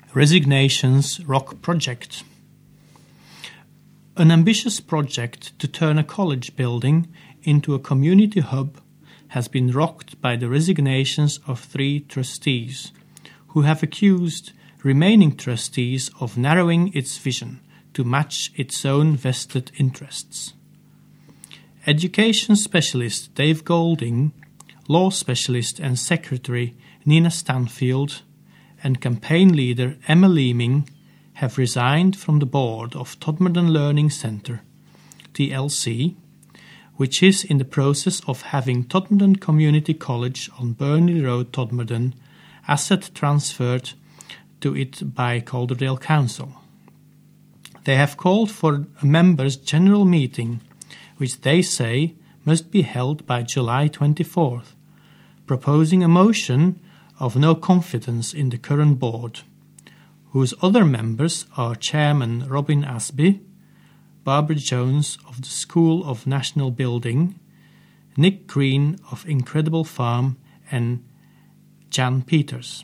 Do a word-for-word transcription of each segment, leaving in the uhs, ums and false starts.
Resignation's Rock Project. An ambitious project to turn a college building into a community hub has been rocked by the resignations of three trustees, who have accused remaining trustees of narrowing its vision to match its own vested interests. Education specialist Dave Golding, law specialist and secretary Nina Stanfield, and campaign leader Emma Leeming have resigned from the board of Todmorden Learning Centre, T L C, which is in the process of having Todmorden Community College on Burnley Road, Todmorden, asset transferred to it by Calderdale Council. They have called for a members' general meeting, which they say must be held by July twenty-fourth, proposing a motion of no confidence in the current board, whose other members are Chairman Robin Asby, Barbara Jones of the School of National Building, Nick Green of Incredible Farm, and Jan Peters.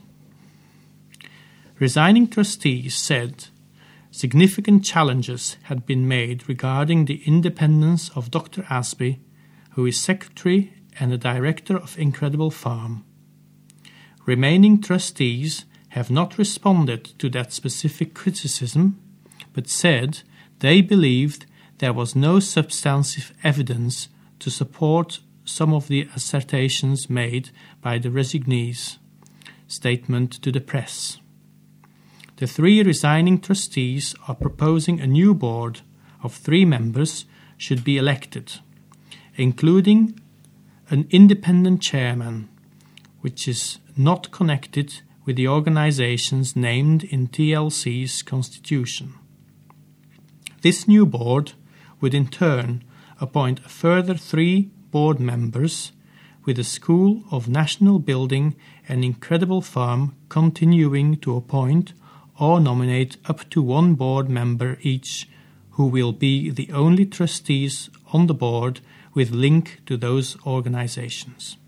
Resigning trustees said significant challenges had been made regarding the independence of Doctor Asby, who is secretary and the director of Incredible Farm. Remaining trustees have not responded to that specific criticism, but said they believed there was no substantive evidence to support some of the assertions made by the resignees. Statement to the press. The three resigning trustees are proposing a new board of three members should be elected, including an independent chairman, which is not connected with the organizations named in T L C's constitution. This new board would in turn appoint a further three board members, with the School of National Building and Incredible Farm continuing to appoint or nominate up to one board member each, who will be the only trustees on the board with link to those organizations.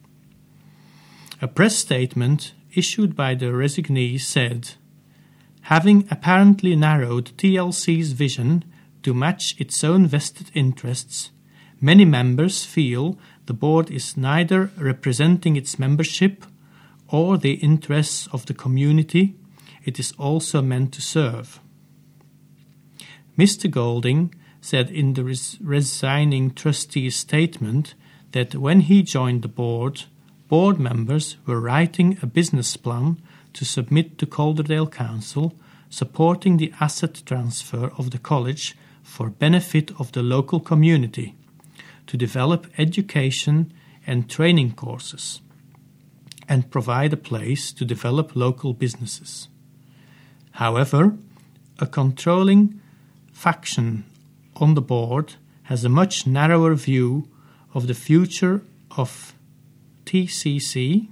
A press statement issued by the resignee said, having apparently narrowed T L C's vision to match its own vested interests, many members feel the board is neither representing its membership or the interests of the community it is also meant to serve. Mister Golding said in the res- resigning trustee's statement that when he joined the board, board members were writing a business plan to submit to Calderdale Council supporting the asset transfer of the college for benefit of the local community, to develop education and training courses, and provide a place to develop local businesses. However, a controlling faction on the board has a much narrower view of the future of T C C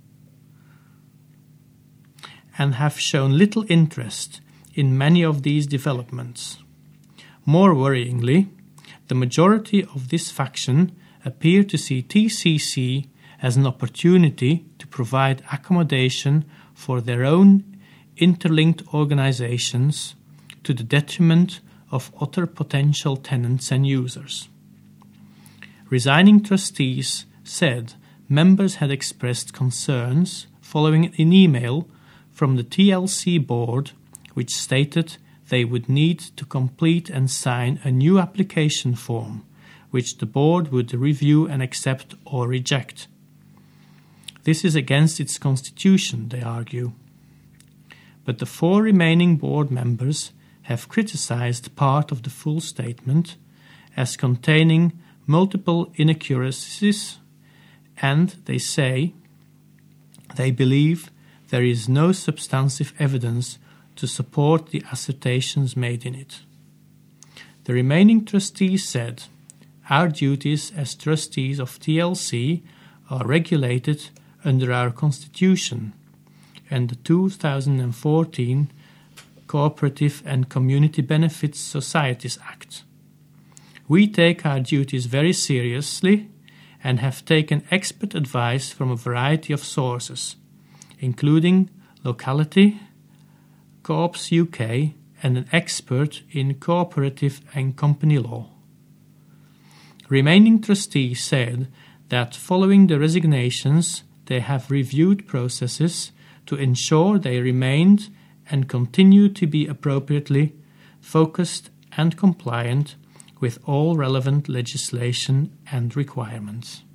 and have shown little interest in many of these developments. More worryingly, the majority of this faction appear to see T C C as an opportunity to provide accommodation for their own interlinked organizations to the detriment of other potential tenants and users. Resigning trustees said members had expressed concerns following an email from the T L C board which stated they would need to complete and sign a new application form which the board would review and accept or reject. This is against its constitution, they argue. But the four remaining board members have criticized part of the full statement as containing multiple inaccuracies, and they say they believe there is no substantive evidence to support the assertions made in it. The remaining trustees said, our duties as trustees of T L C are regulated under our constitution and the two thousand fourteen Cooperative and Community Benefits Societies Act. We take our duties very seriously and have taken expert advice from a variety of sources, including locality, Co-ops U K, and an expert in cooperative and company law. Remaining trustees said that following the resignations, they have reviewed processes to ensure they remained and continue to be appropriately focused and compliant with all relevant legislation and requirements.